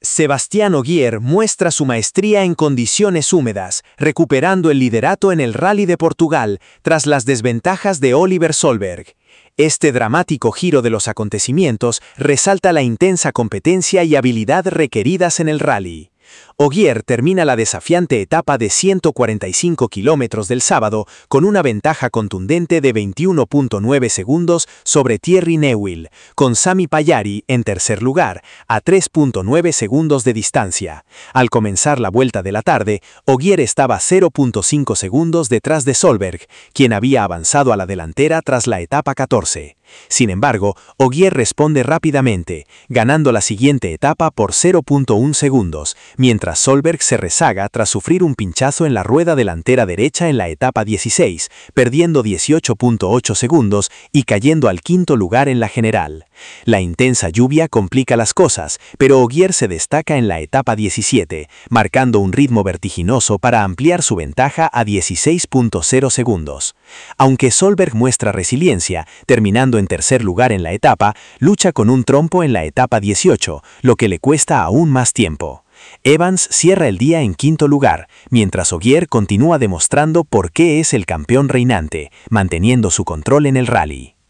Sebastián Ogier muestra su maestría en condiciones húmedas, recuperando el liderato en el Rally de Portugal tras las desventajas de Oliver Solberg. Este dramático giro de los acontecimientos resalta la intensa competencia y habilidad requeridas en el rally. Ogier termina la desafiante etapa de 145 kilómetros del sábado con una ventaja contundente de 21.9 segundos sobre Thierry Neuville, con Sami Pajari en tercer lugar, a 3.9 segundos de distancia. Al comenzar la vuelta de la tarde, Ogier estaba 0.5 segundos detrás de Solberg, quien había avanzado a la delantera tras la etapa 14. Sin embargo, Ogier responde rápidamente, ganando la siguiente etapa por 0.1 segundos, mientras Solberg se rezaga tras sufrir un pinchazo en la rueda delantera derecha en la etapa 16, perdiendo 18.8 segundos y cayendo al quinto lugar en la general. La intensa lluvia complica las cosas, pero Ogier se destaca en la etapa 17, marcando un ritmo vertiginoso para ampliar su ventaja a 16.0 segundos. Aunque Solberg muestra resiliencia, terminando en tercer lugar en la etapa, lucha con un trompo en la etapa 18, lo que le cuesta aún más tiempo. Evans cierra el día en quinto lugar, mientras Ogier continúa demostrando por qué es el campeón reinante, manteniendo su control en el rally.